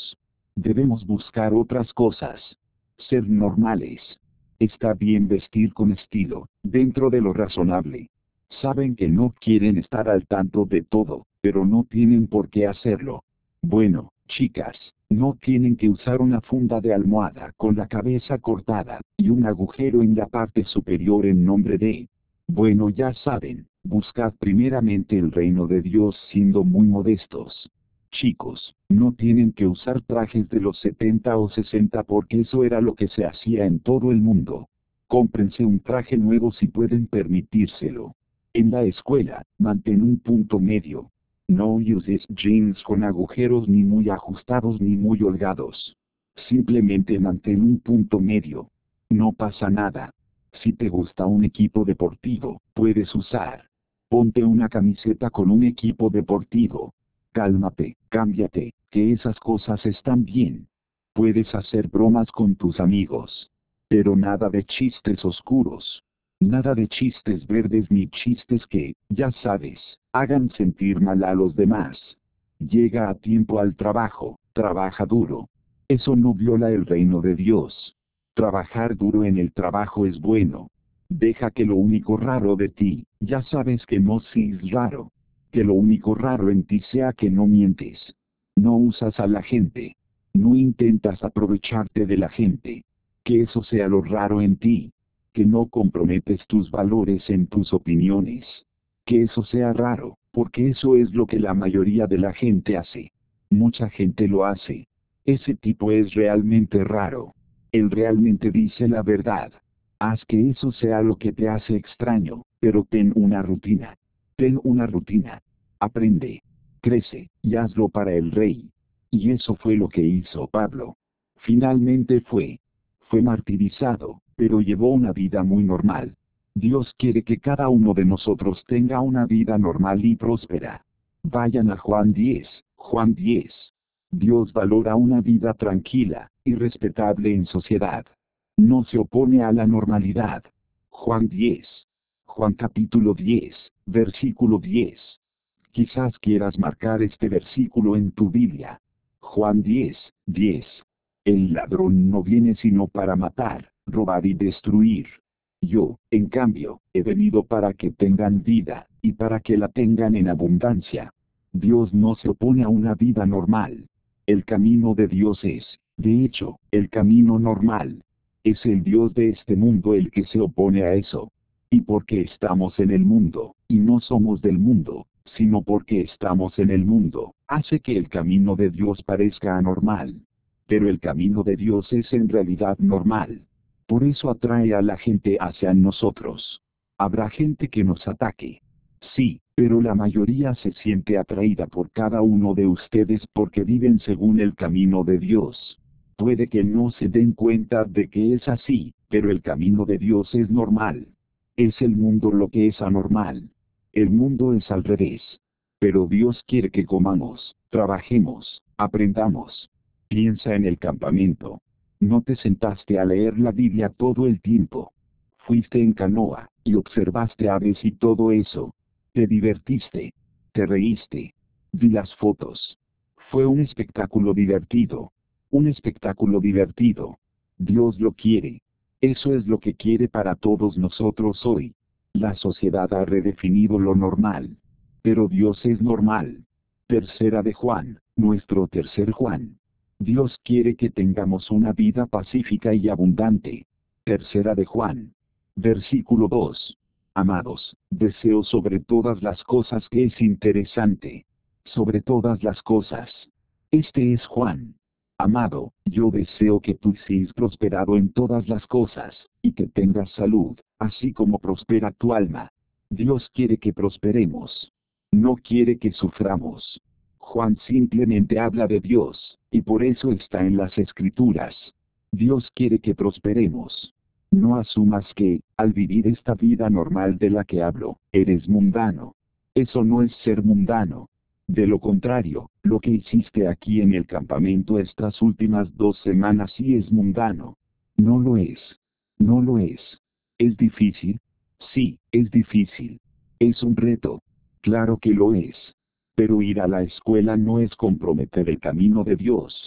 Debemos buscar otras cosas. Ser normales. Está bien vestir con estilo, dentro de lo razonable. Saben que no quieren estar al tanto de todo, pero no tienen por qué hacerlo. Bueno, chicas, no tienen que usar una funda de almohada con la cabeza cortada, y un agujero en la parte superior en nombre de... Bueno, ya saben, buscad primeramente el reino de Dios siendo muy modestos. Chicos, no tienen que usar trajes de los setenta o sesenta porque eso era lo que se hacía en todo el mundo. Cómprense un traje nuevo si pueden permitírselo. En la escuela, mantén un punto medio. No uses jeans con agujeros ni muy ajustados ni muy holgados. Simplemente mantén un punto medio. No pasa nada. Si te gusta un equipo deportivo, puedes usar. Ponte una camiseta con un equipo deportivo. Cálmate, cámbiate, que esas cosas están bien. Puedes hacer bromas con tus amigos. Pero nada de chistes oscuros. Nada de chistes verdes ni chistes que, ya sabes, hagan sentir mal a los demás. Llega a tiempo al trabajo, trabaja duro. Eso no viola el reino de Dios. Trabajar duro en el trabajo es bueno. Deja que lo único raro de ti, ya sabes que no seas raro. Que lo único raro en ti sea que no mientes. No usas a la gente. No intentas aprovecharte de la gente. Que eso sea lo raro en ti. Que no comprometes tus valores en tus opiniones. Que eso sea raro, porque eso es lo que la mayoría de la gente hace. Mucha gente lo hace. Ese tipo es realmente raro. Él realmente dice la verdad. Haz que eso sea lo que te hace extraño, pero ten una rutina. Ten una rutina. Aprende. Crece, y hazlo para el rey. Y eso fue lo que hizo Pablo. Finalmente fue. Fue martirizado, pero llevó una vida muy normal. Dios quiere que cada uno de nosotros tenga una vida normal y próspera. Vayan a Juan diez, Juan diez. Dios valora una vida tranquila y respetable en sociedad. No se opone a la normalidad. Juan diez. Juan capítulo diez, versículo diez. Quizás quieras marcar este versículo en tu Biblia. Juan diez, diez. El ladrón no viene sino para matar, robar y destruir. Yo, en cambio, he venido para que tengan vida, y para que la tengan en abundancia. Dios no se opone a una vida normal. El camino de Dios es, de hecho, el camino normal. Es el Dios de este mundo el que se opone a eso. Y porque estamos en el mundo, y no somos del mundo, sino porque estamos en el mundo, hace que el camino de Dios parezca anormal. Pero el camino de Dios es en realidad normal. Por eso atrae a la gente hacia nosotros. Habrá gente que nos ataque. Sí, pero la mayoría se siente atraída por cada uno de ustedes porque viven según el camino de Dios. Puede que no se den cuenta de que es así, pero el camino de Dios es normal. Es el mundo lo que es anormal. El mundo es al revés. Pero Dios quiere que comamos, trabajemos, aprendamos. Piensa en el campamento. No te sentaste a leer la Biblia todo el tiempo. Fuiste en canoa, y observaste aves y todo eso. Te divertiste. Te reíste. Vi las fotos. Fue un espectáculo divertido. Un espectáculo divertido. Dios lo quiere. Eso es lo que quiere para todos nosotros hoy. La sociedad ha redefinido lo normal. Pero Dios es normal. Tercera de Juan, nuestro tercer Juan. Dios quiere que tengamos una vida pacífica y abundante. Tercera de Juan. Versículo dos. Amados, deseo sobre todas las cosas que es interesante. Sobre todas las cosas. Este es Juan. Amado, yo deseo que tú seas prosperado en todas las cosas, y que tengas salud, así como prospera tu alma. Dios quiere que prosperemos. No quiere que suframos. Juan simplemente habla de Dios, y por eso está en las Escrituras. Dios quiere que prosperemos. No asumas que, al vivir esta vida normal de la que hablo, eres mundano. Eso no es ser mundano. De lo contrario, lo que hiciste aquí en el campamento estas últimas dos semanas sí es mundano. No lo es. No lo es. ¿Es difícil? Sí, es difícil. Es un reto. Claro que lo es. Pero ir a la escuela no es comprometer el camino de Dios.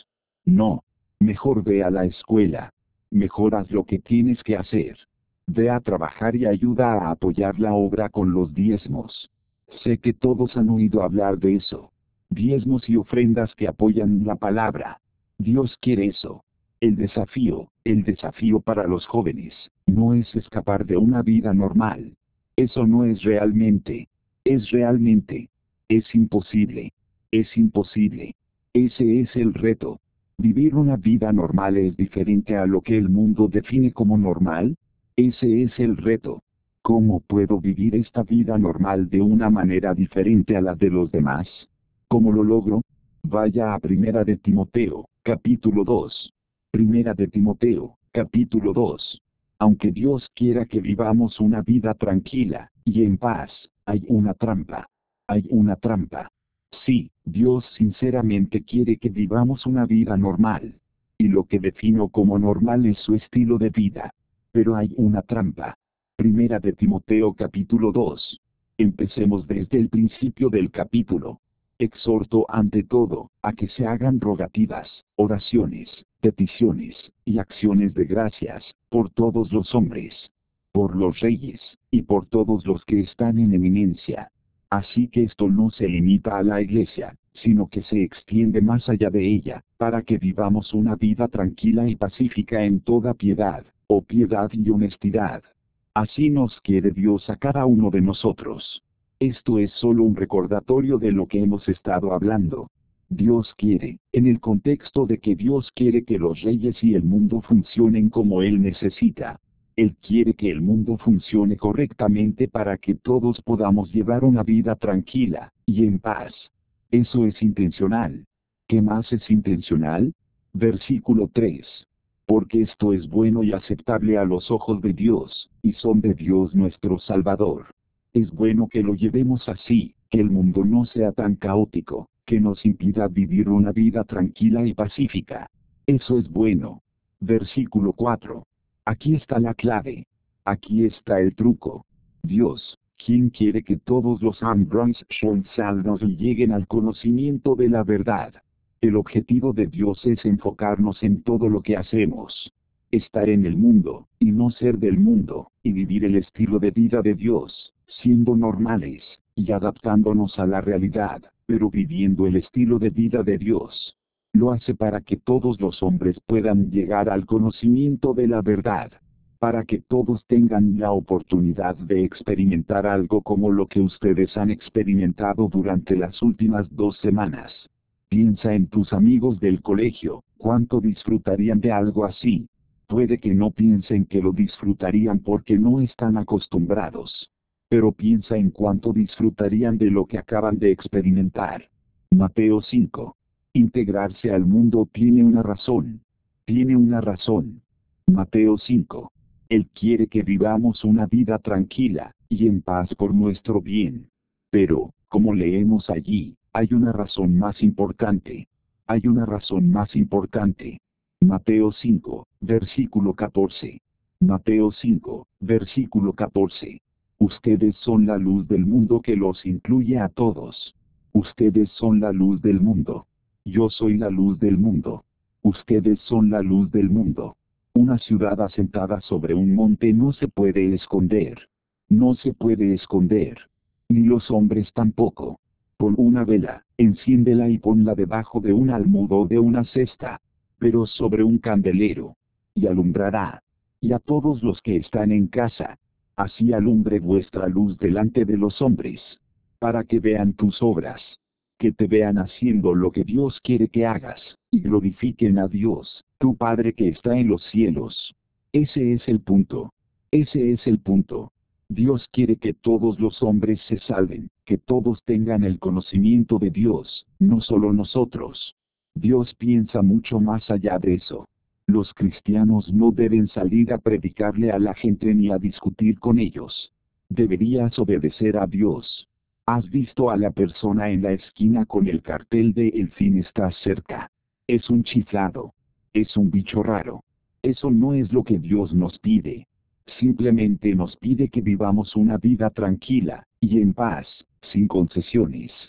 No. Mejor ve a la escuela. Mejor haz lo que tienes que hacer. Ve a trabajar y ayuda a apoyar la obra con los diezmos. Sé que todos han oído hablar de eso. Diezmos y ofrendas que apoyan la palabra. Dios quiere eso. El desafío, el desafío para los jóvenes, no es escapar de una vida normal. Eso no es realmente. Es realmente. Es imposible. Es imposible. Ese es el reto. ¿Vivir una vida normal es diferente a lo que el mundo define como normal? Ese es el reto. ¿Cómo puedo vivir esta vida normal de una manera diferente a la de los demás? ¿Cómo lo logro? Vaya a Primera de Timoteo, capítulo dos. Primera de Timoteo, capítulo dos. Aunque Dios quiera que vivamos una vida tranquila y en paz, hay una trampa. Hay una trampa. Sí, Dios sinceramente quiere que vivamos una vida normal. Y lo que defino como normal es su estilo de vida. Pero hay una trampa. Primera de Timoteo capítulo dos. Empecemos desde el principio del capítulo. Exhorto ante todo, a que se hagan rogativas, oraciones, peticiones, y acciones de gracias, por todos los hombres, por los reyes, y por todos los que están en eminencia. Así que esto no se limita a la iglesia, sino que se extiende más allá de ella, para que vivamos una vida tranquila y pacífica en toda piedad, o piedad y honestidad. Así nos quiere Dios a cada uno de nosotros. Esto es solo un recordatorio de lo que hemos estado hablando. Dios quiere, en el contexto de que Dios quiere que los reyes y el mundo funcionen como Él necesita. Él quiere que el mundo funcione correctamente para que todos podamos llevar una vida tranquila y en paz. Eso es intencional. ¿Qué más es intencional? Versículo tres. Porque esto es bueno y aceptable a los ojos de Dios, y son de Dios nuestro Salvador. Es bueno que lo llevemos así, que el mundo no sea tan caótico, que nos impida vivir una vida tranquila y pacífica. Eso es bueno. Versículo cuatro. Aquí está la clave. Aquí está el truco. Dios, quien quiere que todos los hombres sean salvos y lleguen al conocimiento de la verdad. El objetivo de Dios es enfocarnos en todo lo que hacemos. Estar en el mundo, y no ser del mundo, y vivir el estilo de vida de Dios, siendo normales, y adaptándonos a la realidad, pero viviendo el estilo de vida de Dios. Lo hace para que todos los hombres puedan llegar al conocimiento de la verdad. Para que todos tengan la oportunidad de experimentar algo como lo que ustedes han experimentado durante las últimas dos semanas. Piensa en tus amigos del colegio, ¿cuánto disfrutarían de algo así? Puede que no piensen que lo disfrutarían porque no están acostumbrados. Pero piensa en cuánto disfrutarían de lo que acaban de experimentar. Mateo cinco. Integrarse al mundo tiene una razón. Tiene una razón. Mateo cinco. Él quiere que vivamos una vida tranquila y en paz por nuestro bien. Pero, como leemos allí, hay una razón más importante. Hay una razón más importante. Mateo cinco, versículo catorce. Mateo cinco, versículo catorce. Ustedes son la luz del mundo que los incluye a todos. Ustedes son la luz del mundo. Yo soy la luz del mundo. Ustedes son la luz del mundo. Una ciudad asentada sobre un monte no se puede esconder. No se puede esconder. Ni los hombres tampoco. Pon una vela, enciéndela y ponla debajo de un almud o de una cesta, pero sobre un candelero. Y alumbrará. Y a todos los que están en casa. Así alumbre vuestra luz delante de los hombres. Para que vean tus obras. Que te vean haciendo lo que Dios quiere que hagas, y glorifiquen a Dios, tu Padre que está en los cielos. Ese es el punto. Ese es el punto. Dios quiere que todos los hombres se salven, que todos tengan el conocimiento de Dios, no solo nosotros. Dios piensa mucho más allá de eso. Los cristianos no deben salir a predicarle a la gente ni a discutir con ellos. Deberías obedecer a Dios. ¿Has visto a la persona en la esquina con el cartel de "El fin está cerca"? Es un chiflado. Es un bicho raro. Eso no es lo que Dios nos pide. Simplemente nos pide que vivamos una vida tranquila y en paz, sin concesiones.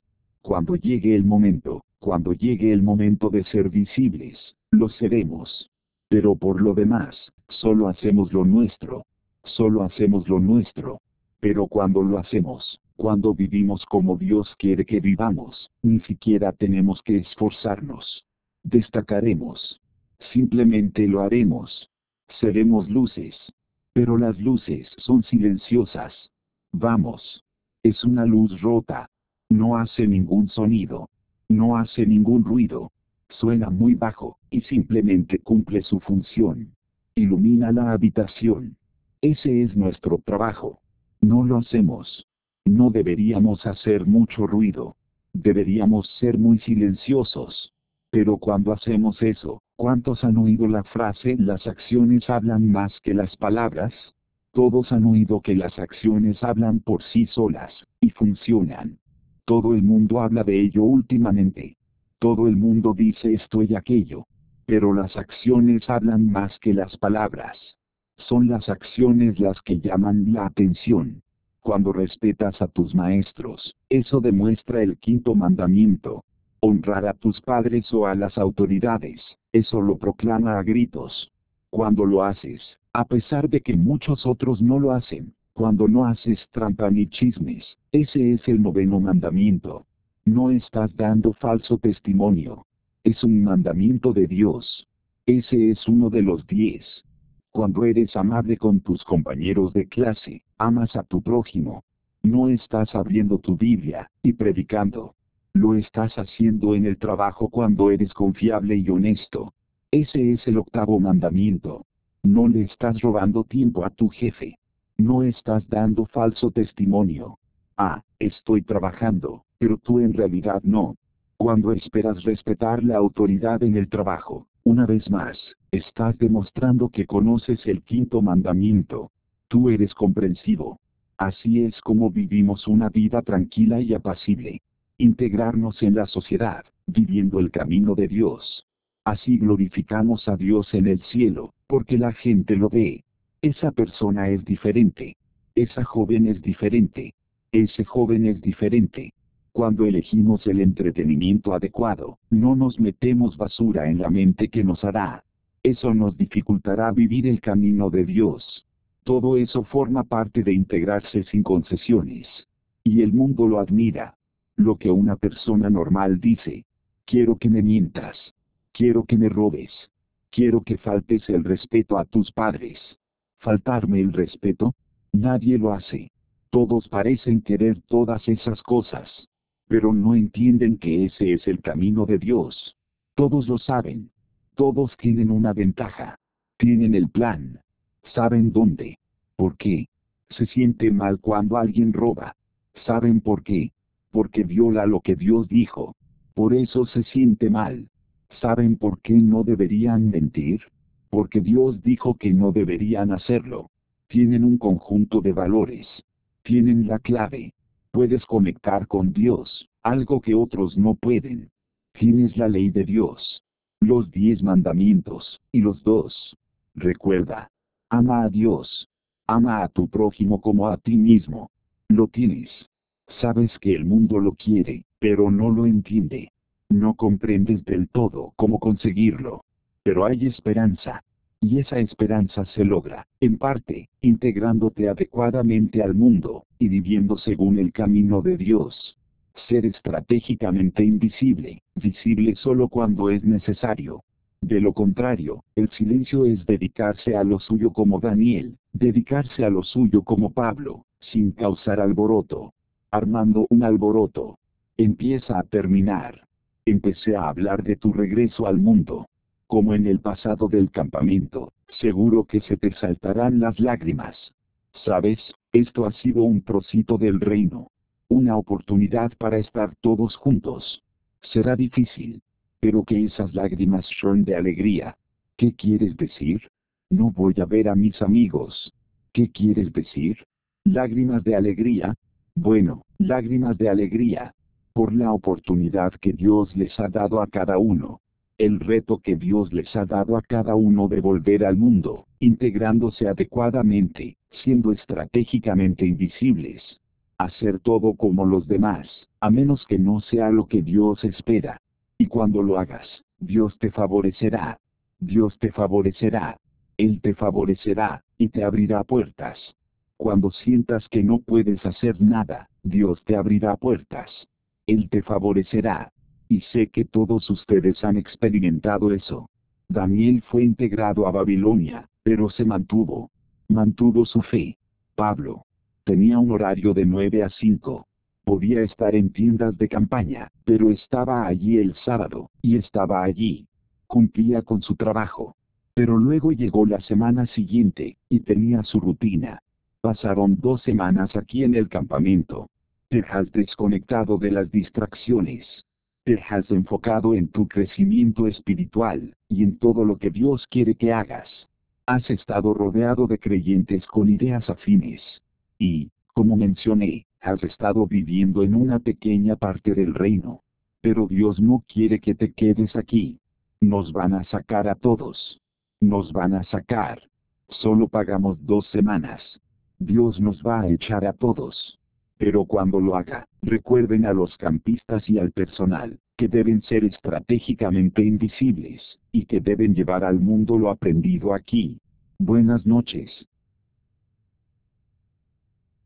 Cuando llegue el momento, cuando llegue el momento de ser visibles, lo seremos. Pero por lo demás, solo hacemos lo nuestro. Solo hacemos lo nuestro. Pero cuando lo hacemos, cuando vivimos como Dios quiere que vivamos, ni siquiera tenemos que esforzarnos. Destacaremos. Simplemente lo haremos. Seremos luces. Pero las luces son silenciosas. Vamos. Es una luz rota. No hace ningún sonido. No hace ningún ruido. Suena muy bajo, y simplemente cumple su función. Ilumina la habitación. Ese es nuestro trabajo. No lo hacemos. No deberíamos hacer mucho ruido. Deberíamos ser muy silenciosos. Pero cuando hacemos eso, ¿cuántos han oído la frase "las acciones hablan más que las palabras"? Todos han oído que las acciones hablan por sí solas, y funcionan. Todo el mundo habla de ello últimamente. Todo el mundo dice esto y aquello. Pero las acciones hablan más que las palabras. Son las acciones las que llaman la atención. Cuando respetas a tus maestros, eso demuestra el quinto mandamiento. Honrar a tus padres o a las autoridades, eso lo proclama a gritos. Cuando lo haces, a pesar de que muchos otros no lo hacen, cuando no haces trampa ni chismes, ese es el noveno mandamiento. No estás dando falso testimonio. Es un mandamiento de Dios. Ese es uno de los diez. Cuando eres amable con tus compañeros de clase, amas a tu prójimo. No estás abriendo tu Biblia y predicando. Lo estás haciendo en el trabajo cuando eres confiable y honesto. Ese es el octavo mandamiento. No le estás robando tiempo a tu jefe. No estás dando falso testimonio. Ah, estoy trabajando, pero tú en realidad no. Cuando esperas respetar la autoridad en el trabajo, una vez más, estás demostrando que conoces el quinto mandamiento. Tú eres comprensivo. Así es como vivimos una vida tranquila y apacible. Integrarnos en la sociedad, viviendo el camino de Dios. Así glorificamos a Dios en el cielo, porque la gente lo ve. Esa persona es diferente. Esa joven es diferente. Ese joven es diferente. Cuando elegimos el entretenimiento adecuado, no nos metemos basura en la mente que nos hará. Eso nos dificultará vivir el camino de Dios. Todo eso forma parte de integrarse sin concesiones. Y el mundo lo admira. Lo que una persona normal dice. Quiero que me mientas. Quiero que me robes. Quiero que faltes el respeto a tus padres. ¿Faltarme el respeto? Nadie lo hace. Todos parecen querer todas esas cosas. Pero no entienden que ese es el camino de Dios. Todos lo saben. Todos tienen una ventaja. Tienen el plan. Saben dónde. ¿Por qué? Se siente mal cuando alguien roba. ¿Saben por qué? Porque viola lo que Dios dijo. Por eso se siente mal. ¿Saben por qué no deberían mentir? Porque Dios dijo que no deberían hacerlo. Tienen un conjunto de valores. Tienen la clave. Puedes conectar con Dios, algo que otros no pueden. Tienes la ley de Dios. Los diez mandamientos, y los dos. Recuerda. Ama a Dios. Ama a tu prójimo como a ti mismo. Lo tienes. Sabes que el mundo lo quiere, pero no lo entiende. No comprendes del todo cómo conseguirlo. Pero hay esperanza. Y esa esperanza se logra, en parte, integrándote adecuadamente al mundo, y viviendo según el camino de Dios. Ser estratégicamente invisible, visible solo cuando es necesario. De lo contrario, el silencio es dedicarse a lo suyo como Daniel, dedicarse a lo suyo como Pablo, sin causar alboroto. Armando un alboroto. Empieza a terminar. Empecé a hablar de tu regreso al mundo. Como en el pasado del campamento, seguro que se te saltarán las lágrimas. Sabes, esto ha sido un trocito del reino. Una oportunidad para estar todos juntos. Será difícil. Pero que esas lágrimas son de alegría. ¿Qué quieres decir? No voy a ver a mis amigos. ¿Qué quieres decir? ¿Lágrimas de alegría? Bueno, lágrimas de alegría. Por la oportunidad que Dios les ha dado a cada uno. El reto que Dios les ha dado a cada uno de volver al mundo, integrándose adecuadamente, siendo estratégicamente invisibles. Hacer todo como los demás, a menos que no sea lo que Dios espera. Y cuando lo hagas, Dios te favorecerá. Dios te favorecerá. Él te favorecerá, y te abrirá puertas. Cuando sientas que no puedes hacer nada, Dios te abrirá puertas. Él te favorecerá. Y sé que todos ustedes han experimentado eso. Daniel fue integrado a Babilonia, pero se mantuvo. Mantuvo su fe. Pablo. Tenía un horario de nueve a cinco. Podía estar en tiendas de campaña, pero estaba allí el sábado, y estaba allí. Cumplía con su trabajo. Pero luego llegó la semana siguiente, y tenía su rutina. Pasaron dos semanas aquí en el campamento. Te has desconectado de las distracciones. Te has enfocado en tu crecimiento espiritual, y en todo lo que Dios quiere que hagas. Has estado rodeado de creyentes con ideas afines. Y, como mencioné, has estado viviendo en una pequeña parte del reino. Pero Dios no quiere que te quedes aquí. Nos van a sacar a todos. Nos van a sacar. Solo pagamos dos semanas. Dios nos va a echar a todos. Pero cuando lo haga, recuerden a los campistas y al personal, que deben ser estratégicamente invisibles, y que deben llevar al mundo lo aprendido aquí. Buenas noches.